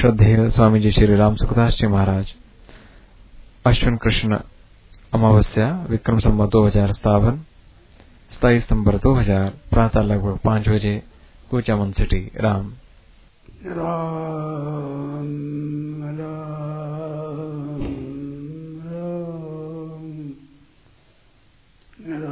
श्रद्धेय स्वामी जी श्री राम सुखदास जी महाराज। अश्विन कृष्ण अमावस्या विक्रम संवत 2057 27 सितंबर 2000 प्रातः लगभग 5 बजे कुचामन सिटी राम। राम राम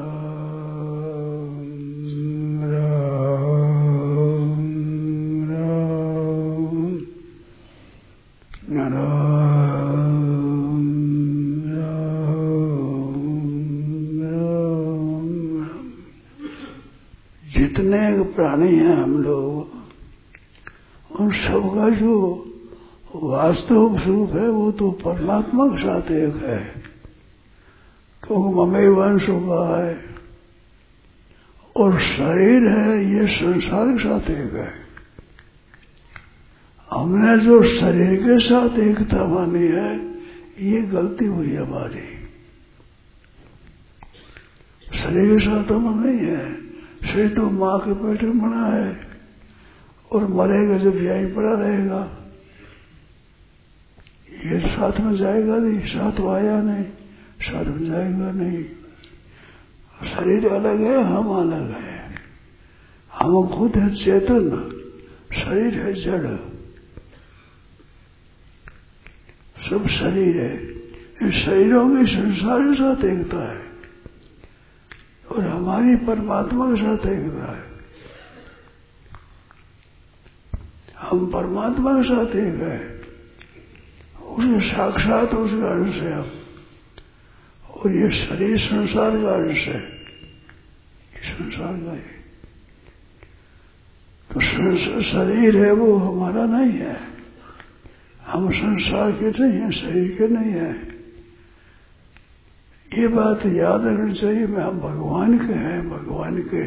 राम जितने प्राणी हैं हम लोग, उन सबका जो वास्तविक स्वरूप है वो तो परमात्मा के साथ एक है, क्योंकि ममेव अंशों का है। और शरीर है ये संसार के साथ एक है। हमने जो शरीर के साथ एकता मानी है ये गलती हुई हमारी। शरीर के साथ हम नहीं है। शरीर तो माँ के पेट में बना है और मरेगा जब यहीं पड़ा रहेगा। ये साथ में जाएगा नहीं, साथ में आया नहीं, साथ में जाएगा नहीं। शरीर अलग है, हम अलग है। हम खुद है चेतन, शरीर है जड़। सब शरीर है। इन शरीरों की संसार के साथ एकता है और हमारी परमात्मा के साथ एकता है। हम परमात्मा के साथ एक है, उसके साक्षात उसका अंश है हम। और ये शरीर संसार का अंश है, संसार का है। तो शरीर है वो हमारा नहीं है। हम संसार के नहीं है, शरीर के नहीं है। ये बात याद रखनी चाहिए। मैं हम भगवान के हैं, भगवान के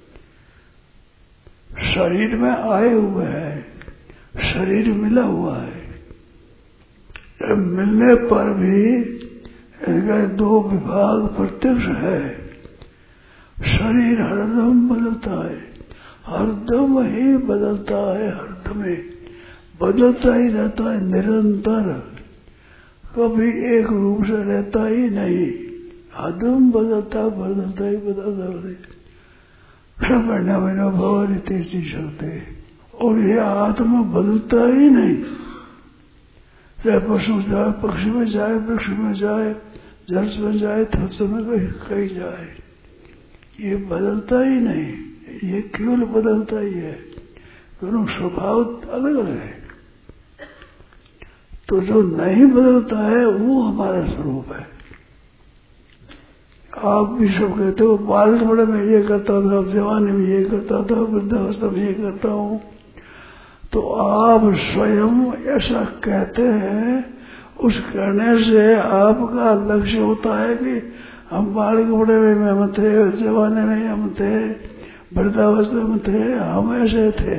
शरीर में आए हुए हैं, शरीर मिला हुआ है। मिलने पर भी इनका दो विभाग प्रत्यक्ष है। शरीर हरदम बदलता है, हरदम ही बदलता है, हरदम ही बदलता ही रहता है निरंतर। कभी एक रूप से रहता ही नहीं, हरदम बदलता बदलता ही बदलता है। महीना भवन तेजी चलते। और ये आत्मा बदलता ही नहीं। चाहे पशु जाए, पक्षी में जाए, वृक्ष में जाए, जल में जाए, थत्स में कहीं जाए, ये बदलता ही नहीं। ये केवल बदलता ही है, दोनों स्वभाव अलग अलग है। तो जो नहीं बदलता है वो हमारा स्वरूप है। आप भी सब कहते हो बालक बड़े में ये करता था, जवानी में ये करता था, वृद्धावस्था में ये करता हूँ। तो आप स्वयं ऐसा कहते हैं, उस कहने से आपका लक्ष्य होता है कि हम बालक बड़े में हम थे, जवानी में हम थे, वृद्धावस्था में थे, हम ऐसे थे।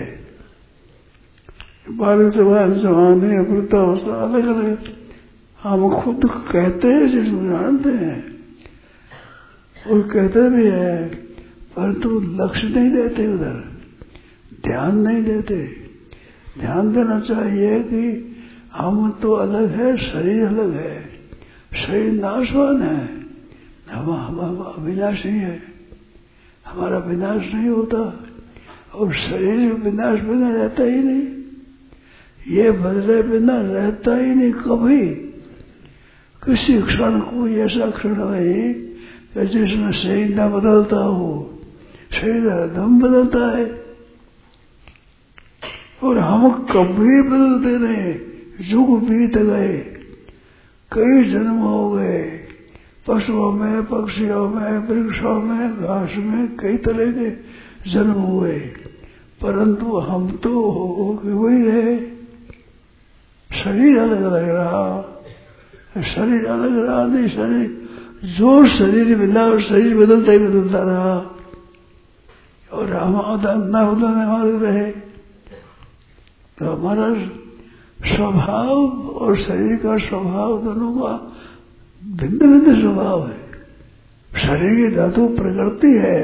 बालक जवानी वृद्धावस्था अलग अलग हम खुद कहते हैं, जिसको जानते हैं और कहते भी है, परंतु लक्ष्य नहीं देते, उधर ध्यान नहीं देते। ध्यान देना चाहिए कि हम तो अलग है, शरीर अलग है, शरीर नाशवान है, हम अविनाशी है, हमारा विनाश नहीं होता। और शरीर विनाश बिना रहता ही नहीं, ये बदले बिना रहता ही नहीं कभी। किसी क्षण कोई ऐसा क्षण नहीं कि जिसमें शरीर न बदलता हो। शरीर एकदम बदलता है और हम कभी बदलते नहीं। युग बीत गए, कई जन्म हो गए, पशुओं में, पक्षियों में, वृक्षों में, घास में, कई तरह के जन्म हुए, परंतु हम तो वही रहे। शरीर अलग अलग रहा, शरीर अलग रहा नहीं। शरीर जो शरीर मिला और शरीर बदलता ही बदलता रहा और हम न बदलने वाले रहे। तो हमारा स्वभाव और शरीर का स्वभाव दोनों का भिन्न भिन्न स्वभाव है। शरीर की धातु प्रकृति है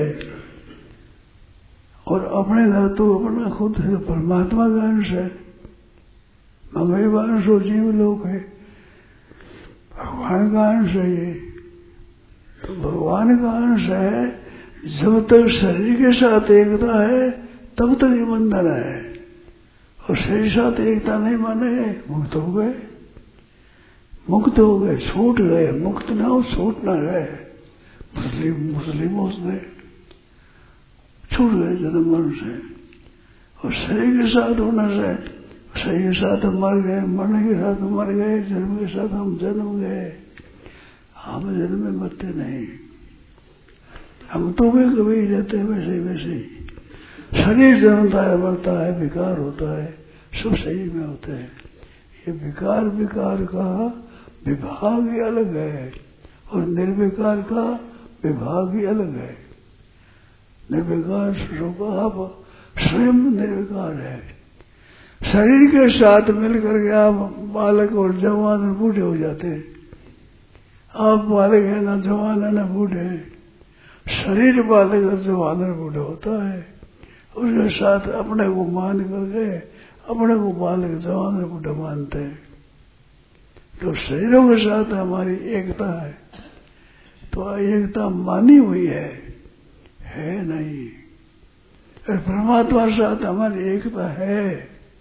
और अपने धातु अपना खुद है, परमात्मा का अंश है। मम्मी अंश हो, जीव लोग है, भगवान का अंश है ये। तो भगवान का अंश है, जब तक शरीर के साथ एकता है तब तक ये बंधन है, और शरीर साथ एकता नहीं माने मुक्त हो गए, मुक्त हो गए, छूट गए। मुक्त ना हो, छूट ना गए। मुस्लिमों से छूट गए जन्म मरण से, और शरीर के साथ होने से शरीर के साथ हम मर गए, मरने के साथ हम मर गए, जन्म के साथ हम जन्म गए। हम जन्म में मरते नहीं, हम तो भी कभी रहते हैं वैसे वैसे। शरीर जन्मता है, मरता है, विकार होता है, सब शरीर में होते हैं। ये विकार का विभाग ही अलग है, और निर्विकार का विभाग ही अलग है। निर्विकार स्वरूप आप स्वयं निर्विकार है। शरीर के साथ मिलकर के आप बालक और जवान और बूढ़े हो जाते हैं। आप बालक है ना जवान है ना बूढ़े, शरीर बालक और जवान और बूढ़े होता है। उसके साथ अपने को मान करके अपने को बालक जवान और बूढ़े मानते हैं। तो शरीरों के साथ हमारी एकता है, तो एकता मानी हुई है नहीं। और परमात्मा के साथ हमारी एकता है,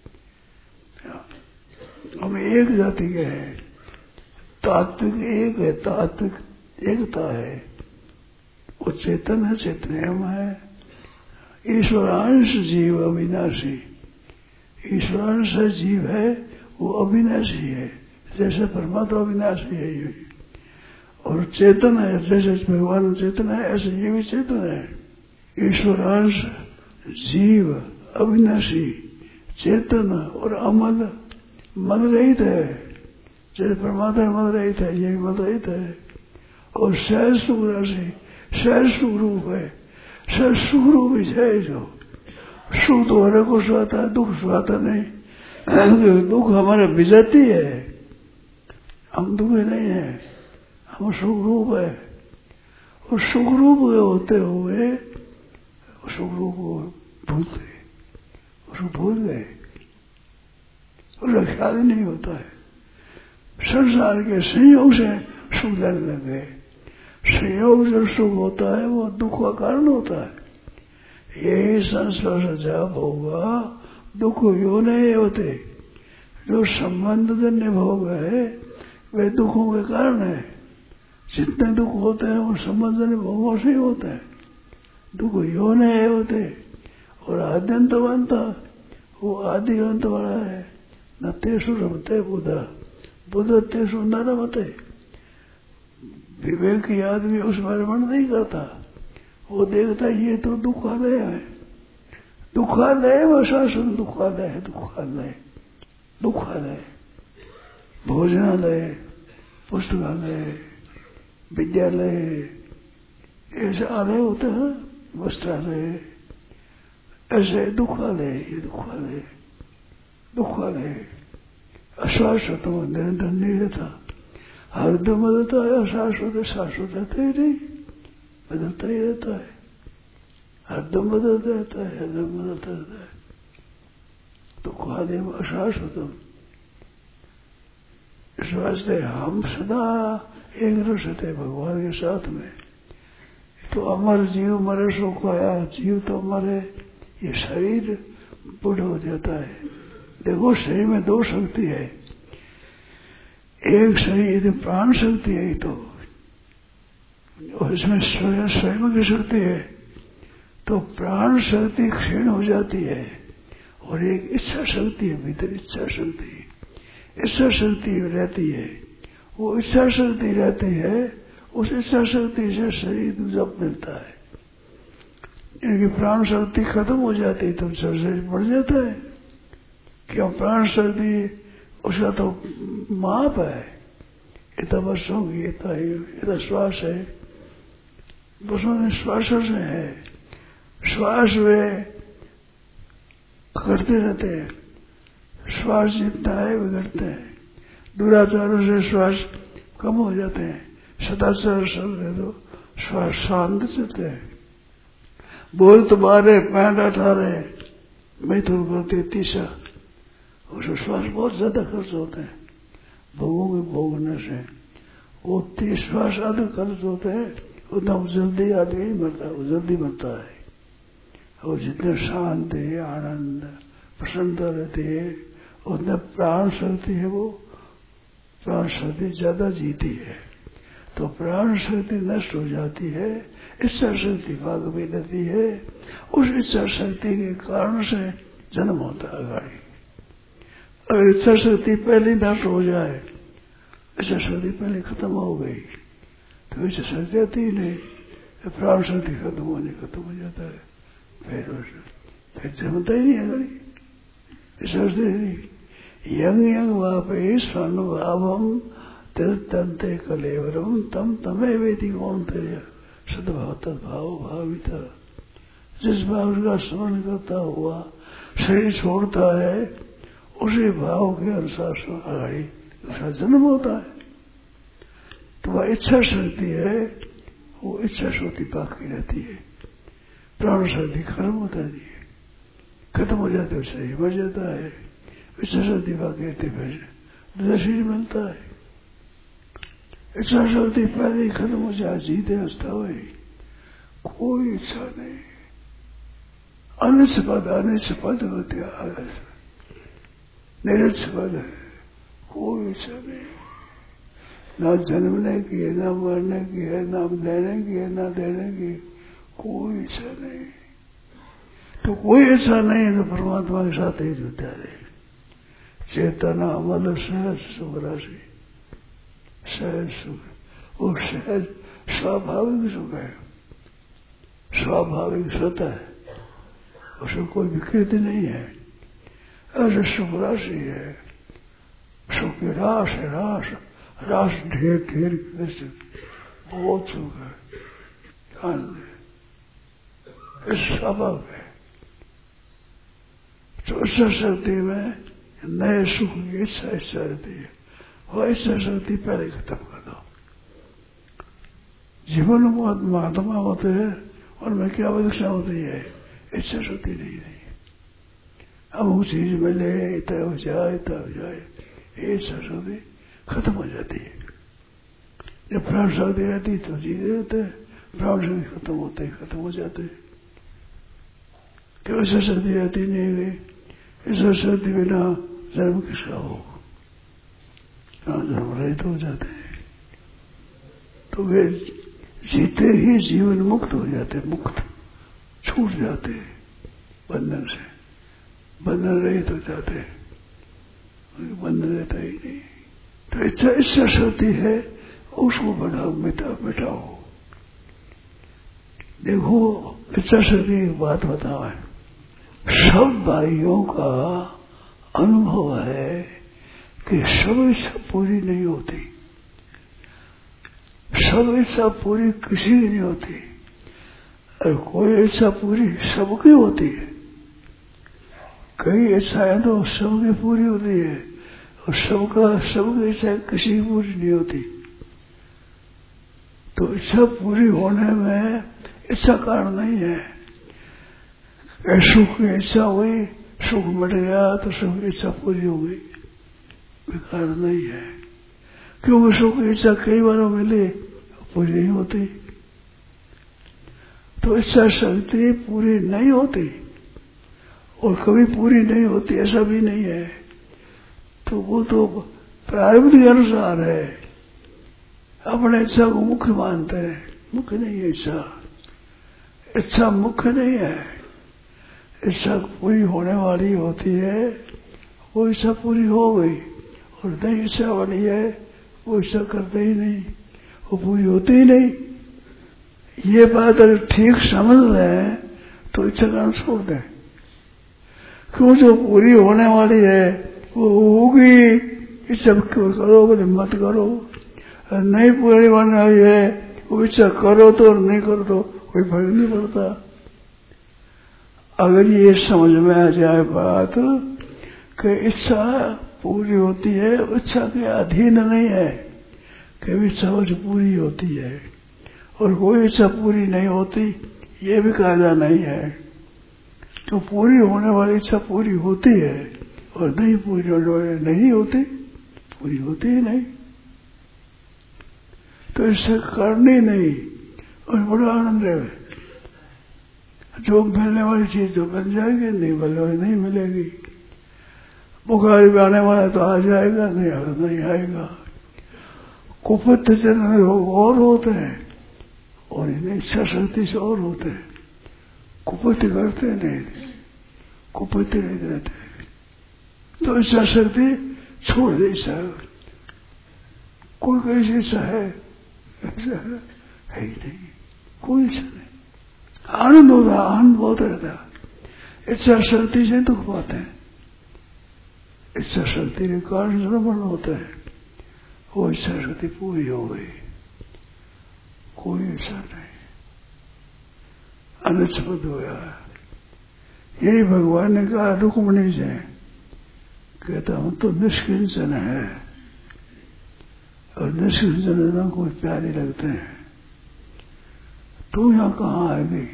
हम एक जाति के हैं, तात्विक एक है, तात्विक एकता है। वो चेतन है, चेतन है। ईश्वरांश जीव अविनाशी, ईश्वरांश जीव है, वो अविनाशी है, जैसे परमात्मा अविनाशी है ये, और चेतन है, जैसे भगवान चेतन है ऐसे ये भी चेतन है। ईश्वरांश जीव अविनाशी, चेतन और अमल, मद रहित है। जैसे परमात्मा मद रहित है, ये भी मद रहित है। और सहज सुख राशि, सहज सुख रूप है, सहज सुख रूप है। जो सुख तो हर को सुहाता है, दुख सुहाता नहीं। दुख हमारा विजाती है, हम दुखी नहीं है, हम सुख रूप है। और सुख रूप होते हुए सुख रूप भूल गए, उसको भूल गए, उसका ख्याल ही नहीं होता है। संसार के संयोग से सुख लेने लगे। संयोग जो सुख होता है वो दुख का कारण होता है। यही संसार से जब होगा दुख यो नहीं होते। जो संबंध जन्य भोग है वे दुखों के कारण है। जितने दुख होते हैं वो संबंध जन्य भोगों से ही होते हैं। दुख यो नहीं होते। और आद्यंत बनता वो आदि अंत वाला है। न तेसु रमते बुधा, बुध तेसु न रमते। विवेकी आदमी उसमें रमण नहीं करता। वो देखता ये तो दुखालय है, दुखालय व शासन दुखालय है, दुखालय दुखालय, भोजनालय, पुस्तकालय, विद्यालय, ऐसे आलय होते हैं, वस्त्रालय, ऐसे दुखालय, ये दुखालय, दुखालय अशाश्वत निरंतर नहीं रहता। हरदम बदलता है, अशाश्वत शाश्वत रहता ही नहीं, बदलता ही रहता है, हरदम बदलता रहता है, हरदम बदलता रहता है। दुखालय अशाश्वतम। इस वास्ते हम सदा एक रहते भगवान के साथ में। तो अमर जीव मरे सो खोया, जीव तो मरे, ये शरीर बुढ़ हो जाता है। देखो शरीर में दो शक्ति है। एक शरीर यदि प्राण शक्ति है तो, और इसमें स्वयं की शक्ति है, तो प्राण शक्ति क्षीण हो जाती है। और एक इच्छा शक्ति है, भीतर इच्छा शक्ति, इच्छा शक्ति रहती है। वो इच्छा शक्ति रहती है, उस इच्छा शक्ति से शरीर जब मिलता है। इनकी प्राण शक्ति खत्म हो जाती है तो शरीर बढ़ जाता है। क्यों? प्राण शक्ति उसका तो माप है। इतना वर्षों की इतना श्वास है, बसों में श्वास से है। श्वास वे करते रहते हैं, श्वास जितना है वे करते हैं। दुराचारों से श्वास कम हो जाते हैं, सदाचार चलते तो श्वास शांत चलते हैं। बोल तुम्हारे पैंट 18 मैथुन करते तीसरा, उसमें श्वास बहुत ज्यादा खर्च होते हैं भोगों के भोगने से। वो 30 श्वास अधिक खर्च होते हैं, उतना जल्दी आदमी नहीं मरता, वो जल्दी मरता है। और जितने शांति आनंद प्रसन्नता रहती है उतने प्राण शक्ति है, वो प्राण शक्ति ज्यादा जीती है। तो प्राण शक्ति नष्ट हो जाती है, इच्छा शक्ति भाग में रहती है। उस इच्छा शक्ति के कारण से जन्म होता है गाड़ी। अगर इच्छा शक्ति पहले नष्ट हो जाए, इच्छा शक्ति पहले खत्म हो गई तो इच्छा शक्ति आती ही नहीं, प्राण शक्ति खत्म हो जाता है, फिर जमता ही नहीं है गाड़ी। इच्छा शक्ति यंग यंग वापे स्वानुभावम तंते कलेवरम तम तमे वेदी कौन तेरा सद्भाव तद्भाव भाविता। जिस भाव का स्मरण करता हुआ शरीर छोड़ता है, उसी भाव के अनुसार आगे उसका जन्म होता है। तो वह इच्छा शक्ति है, वो इच्छा शक्ति बाकी रहती है, प्राण शक्ति खत्म हो जाती है, खत्म हो जाते है शरीर मर जाता है, इच्छा शक्ति बाकी रहती है, फिर शरीर मिलता है। इच्छा शक्ति पहले ही खत्म हो जाए, जीते हंसता हुए कोई इच्छा नहीं, अनिच्छपद होती है, निरक्षपद है, कोई इच्छा नहीं, ना जन्मने की है, ना मरने की है, ना देने की है, ना देने की, कोई इच्छा नहीं। तो कोई इच्छा नहीं है तो परमात्मा के साथ ही जुटा रहे। चेतना मतलब सहज सुख राशि, सहज सुख, वो सहज स्वाभाविक सुख है, स्वाभाविक स्वतः है, उसमें कोई विकृति नहीं है। ऐसे सुख राशि है, सुख की रास है, रास ढेर ढेर बहुत सुख है, स्वभाव है। तो इच्छा शक्ति में नए सुख की इच्छा रहती है, वह इच्छा शक्ति पहले खत्म कर दो। जीवन में बहुत महात्मा होते हैं, उनमें क्या परीक्षा होती है, इच्छा शक्ति नहीं रही, अमुक चीज मिले तय हो जाए, ये इच्छा शक्ति खत्म हो जाती है। जब प्राण शक्ति रहती तो जीते रहते, प्राण शक्ति खत्म होते ही खत्म हो जाते हैं। क्यों इच्छा शक्ति रहती नहीं गई, इच्छा शक्ति बिना जन्म किसका हो, जन्म रहित हो जाते हैं। तो वे जीते ही जीवन मुक्त हो जाते, मुक्त छूट जाते बंधन से, बंधन रहित हो जाते, बंधन रहता ही नहीं। तो इच्छा शक्ति है, उसको बढ़ाओ, मिटाओ। देखो इच्छा शक्ति की बात बताओ है, सब भाइयों का अनुभव है कि सब इच्छा पूरी नहीं होती, सब इच्छा पूरी किसी की नहीं होती, और कोई इच्छा पूरी सबकी होती है। कई इच्छाएं तो सबकी पूरी होती है, और सबकी इच्छा किसी की पूरी नहीं होती। तो इच्छा पूरी होने में इच्छा कारण नहीं है। सुख की इच्छा हुई, सुख मिट गया तो सुख की इच्छा पूरी हो गई, कारण नहीं है। क्योंकि सुख की इच्छा कई बार मिले पूरी नहीं होती। तो इच्छा शक्ति पूरी नहीं होती और कभी पूरी नहीं होती ऐसा भी नहीं है। तो वो तो प्रारब्ध के अनुसार है, अपने इच्छा को मुख्य मानते हैं, मुख्य नहीं है इच्छा, इच्छा मुख्य नहीं है। इच्छा पूरी होने वाली होती है, वो इच्छा पूरी हो गई, और नहीं इच्छा वाली है वो इच्छा करते ही नहीं, वो पूरी होती ही नहीं। ये बात अगर ठीक समझ लें तो इच्छा करना छोड़ दें। क्यों, जो पूरी होने वाली है वो होगी, इच्छा करो बोले मत करो, नहीं पूरी होने वाली है वो इच्छा करो तो और नहीं करो तो कोई फर्क नहीं पड़ता। अगर ये समझ में आ जाए बात कि इच्छा पूरी होती है, इच्छा के अधीन नहीं है, कभी इच्छा पूरी होती है और कोई इच्छा पूरी नहीं होती, ये भी कायदा नहीं है। तो पूरी होने वाली इच्छा पूरी होती है और नहीं पूरी नहीं होती, पूरी होती ही नहीं। तो इससे करनी नहीं और बड़ा आनंद है। जो मिलने वाली चीज तो बन जाएगी, नहीं मिलने वाली नहीं मिलेगी। बुखार भी आने वाला तो आ जाएगा, नहीं आएगा। कुपित जन रोग और होते हैं और इन्हें इच्छा शक्ति से और होते हैं। कुपित करते नहीं, कुपित नहीं करते। तो इच्छा शक्ति छोड़ दे। इच्छा कोई कैसी इच्छा है? ऐसा है ही नहीं, कोई इच्छा नहीं। आनंद होता, आनंद बहुत रहता। इच्छा शक्ति से दुख पाते हैं। इच्छा शक्ति के कारण श्रवण होता है। वो इच्छा शक्ति पूरी हो गई, कोई इच्छा नहीं, अनिच्छबद्ध हो गया। यही भगवान ने कहा रुक्मणी से, कहता हूं तो निष्किंचन है और निष्किंचन को प्यारे लगते हैं। तू यहां कहाँ आ गई?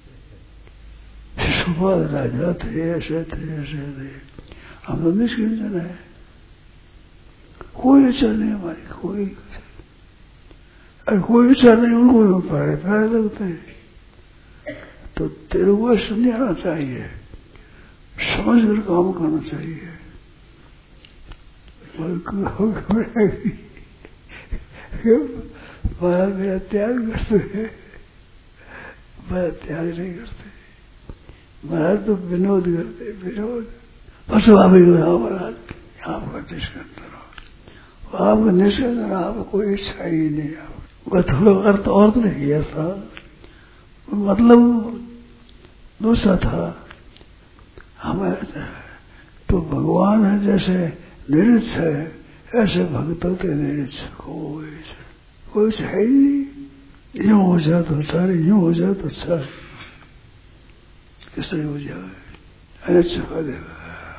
सुबह राजा थे, ऐसे थे। हम तो निष्किंचन है, कोई इच्छा नहीं हमारी, कोई इच्छा नहीं। उनको प्यारे लगते हैं। तो तेरे को समझाना चाहिए, समझ कर काम करना चाहिए। मेरा त्याग करते हैं, मैं त्याग नहीं करते। महाराज तो विनोद करते, विनोद। बस आप महाराज आपका निष्कंदन हो, आपका निष्कंदन, आपको कोई इच्छा ही नहीं। आपका थोड़ा अर्थ और तो नहीं किया था, मतलब दूसरा था। हमें तो भगवान है जैसे निरीक्ष है, ऐसे भक्त होते निरीक्ष। कोई है ही नहीं। यूं हो जाए तो अच्छा, यूं हो जाए तो अच्छा, किस तरह हो जाए अच्छा कर देगा।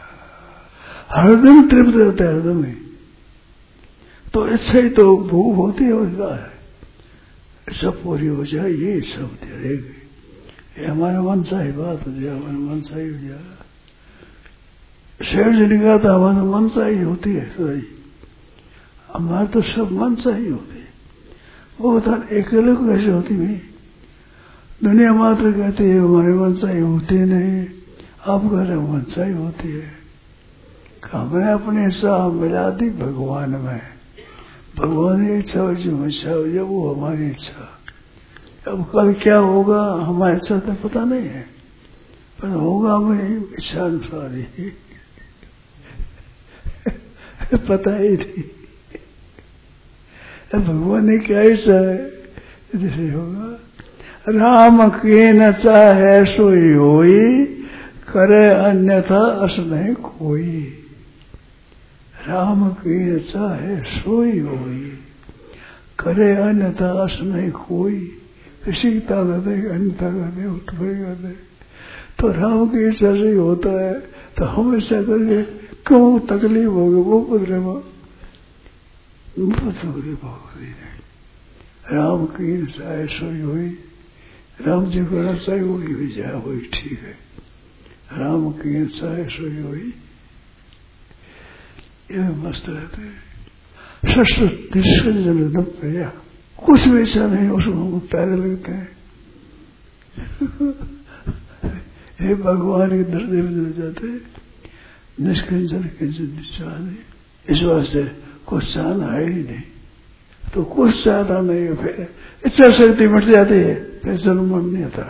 हरदम तृप्त रहता है, हरदम ही। तो इच्छा ही तो भूख होती है, उसका है इच्छा पूरी हो जाए, ये इच्छा होती रहेगी। ये हमारे मन सा ही बात हो जाए, हमारे मन सा ही हो जाए। शेर जी ने कहा था हमारे मन सा ही होती है सही, हमारे तो सब मन सा ही होती है। वो बता अकेले को कैसे होती भाई? दुनिया मात्र कहती है हमारे मन सा ही होती नहीं, आप कह रहे मन सा ही होती है। हमने अपनी इच्छा मिला दी भगवान में, भगवान की इच्छा हो जो इच्छा हो जाए वो हमारी इच्छा। अब कल क्या होगा हमारी इच्छा तो पता नहीं है, पर होगा हमारी इच्छा अनुसार ही। पता ही नहीं भगवान ने क्या इच्छा है जैसे होगा। राम के न चाहे सोई होई, करे अन्यथा अस नहीं कोई। राम की न चाहे सोई होई, करे अन्यथा अस नहीं कोई। किसी की ताकत है, अन्य ताकत है, उठ गए। तो राम की इच्छा से ही होता है, तो हम इच्छा करके क्यों तकलीफ होगी? वो पुत्र राम की चाहे सोई हुई, राम जी को चाहे वही हुई जाए, वही ठीक है। राम की चाहे सोई हुई, ये मस्त रहते हैं। सस्जन प्रिया, कुछ भी इच्छा नहीं, उसको प्यारे लगते हैं। हे भगवान के दर्दे में मिल जाते हैं, निष्किंचन किंचन इच्छा नहीं। इस वास्ते कुछ चाहना है ही नहीं, तो कुछ चाहता नहीं है, फिर इच्छा शक्ति मिट जाती है, फिर जन्म नहीं आता।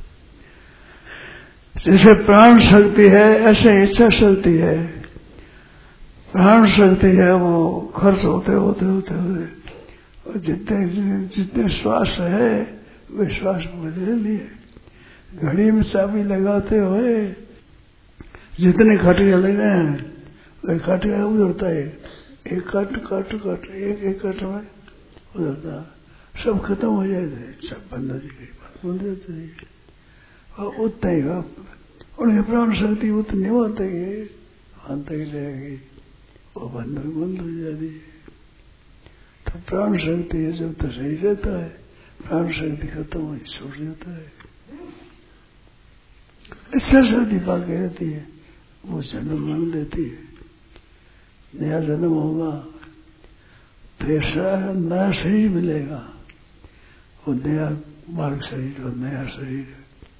जैसे प्राण शक्ति है ऐसे इच्छा शक्ति है। प्राण शक्ति है वो खर्च होते होते होते होते, और जितने श्वास है वे श्वास बदले लिए। घड़ी में चाबी लगाते हुए जितने खटिया लगे हैं वे खटिया उधरता है, एक कट एक कट में उधरता, सब खत्म हो जाए, सब बंद हो जाएगी, बंद हो जाएगी। और उतना ही उनकी प्राण शक्ति उतनी होती है, अंत ही रहेगी, वो बंद हो जाती है। तो प्राण शक्ति है जब तो सही रहता है, प्राण शक्ति खत्म हो छूट जाता है। इच्छा शक्ति बाकी रहती है, वो जन्म मन देती है। नया जन्म होगा, फिर नया शरीर मिलेगा, वो नया बालक शरीर और नया शरीर।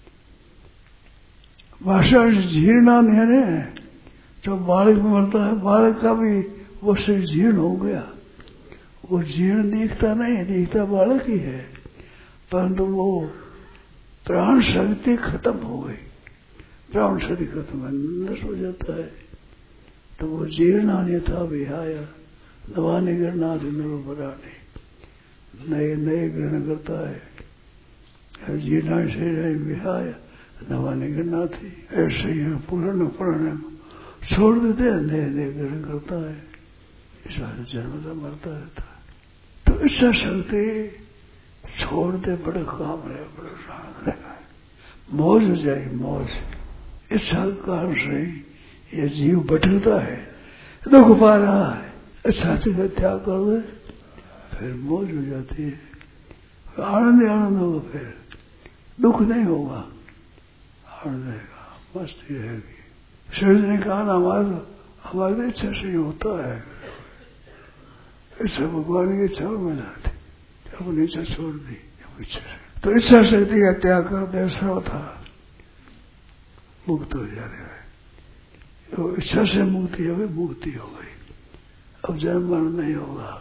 भाषा जीर्णा नहीं है, जो बालक में मरता है, बालक का भी वो शरीर जीर्ण हो गया। वो जीर्ण दिखता नहीं, दिखता बालक ही है, परंतु वो प्राण शक्ति खत्म हो गई, प्राण शक्ति खत्म है, नष्ट हो जाता है। तो वो जीर्णा नहीं था विहाय नवाने गिरनाथि नरोपराणे, नए नए ग्रहण करता है। जीर्णा शरीर विहाय नवाने गिरनाथि, ऐसे ही पुराने पुराने छोड़ देते हैं, नए नए ग्रहण करता है। इस बात जन्मता मरता रहता है। तो इच्छा शक्ति छोड़ते बड़े काम रहे, बड़े शांत रहेगा, मौज हो जाएगी, मौज। इच्छा के कारण से ये जीव भटकता है, दुख पा रहा है, इच्छा से त्याग कर दे, फिर मौज हो जाती है, आनंद आनंद होगा, फिर दुख नहीं होगा, आनंद रहेगा, मस्ती रहेगी। शरीर ने कहा हमारी इच्छा से होता है, इच्छा भगवान की इच्छा में जाती, अपनी इच्छा छोड़ दी इच्छा से। तो इच्छा शक्ति का त्याग कर दे, था मुक्त हो जा रहा है। तो इच्छा से मुक्ति हो गई, मुक्ति हो गई, अब जन्म मरण नहीं होगा,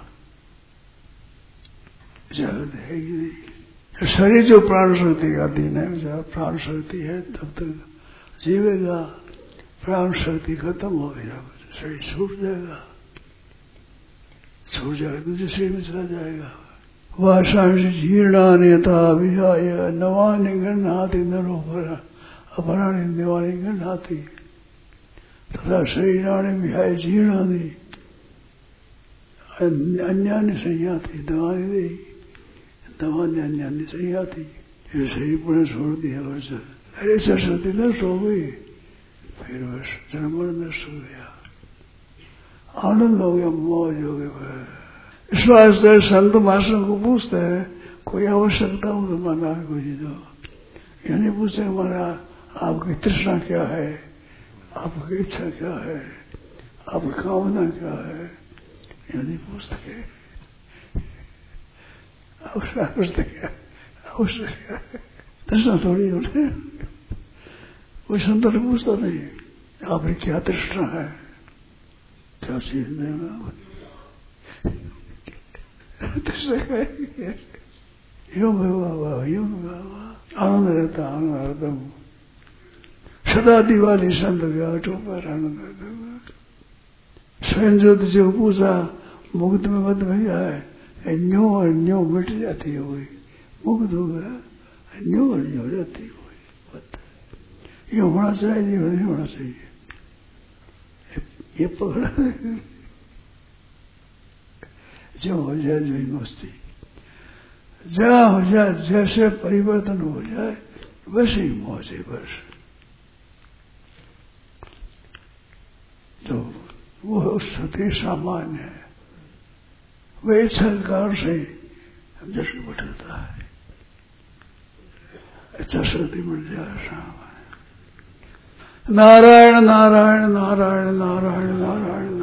जगत है ही नहीं। शरीर जो प्राण शक्ति का अधीन है, जहाँ प्राण शक्ति है तब तक जीवेगा, प्राण शक्ति खत्म हो गया, शरीर छूट जाएगा, छूट जाएगा, दूसरे शरीर में चला जाएगा। वाशांश जीर्णान्यथा विहाय नवानि गृह्णाति नरोपरा अपराणि नवानि गृह्णाति तथा शरीराणि विहाय जीर्णानि अन्यानि संयाति नवानि देहि नवानि अन्यानि संयाति। ये शरीर पुनः छोड़ दिया, ऐसा शक्ति नष्ट हो गई, फिर बस जन्म नष्ट हो गया, आनंद हो गया, मौज हो गया। इस वास्ते संत महात्मा को पूछते हैं, कोई आवश्यकता हो तो माना कोई दो, यानी पूछते हमारा आपकी तृष्णा क्या है, आपकी इच्छा क्या है, आपकी कामना क्या है, यानी पूछते आवश्यक क्या, आवश्यक क्या है, तृष्णा थोड़ी होती है। कोई संत तो पूछता नहीं आपकी क्या तृष्णा है, क्या चीज देगा, यूं आनंद रहता, आनंद रहता, सदा दिवाली संत गाठों पर आनंद रहता। स्वयं ज्योति जो पूछा मुक्त में मत भैया है, न्यो और न्यो मिट जाती है, वही मुक्त हो गया, न्यो और न्यो जाती है, वही ये होना चाहिए, नहीं होना चाहिए, ये पकड़ा जो हो जाए, जो ही मस्ती, जहाँ हो जाए, जैसे परिवर्तन हो जाए वैसे ही मौज है, बस। तो वो स्थिति सामान्य है, वह इच्छा के कारण से जैसे बदलता है, अच्छा शक्ति मिल जाए सामान्य। नारायण नारायण नारायण नारायण नारायण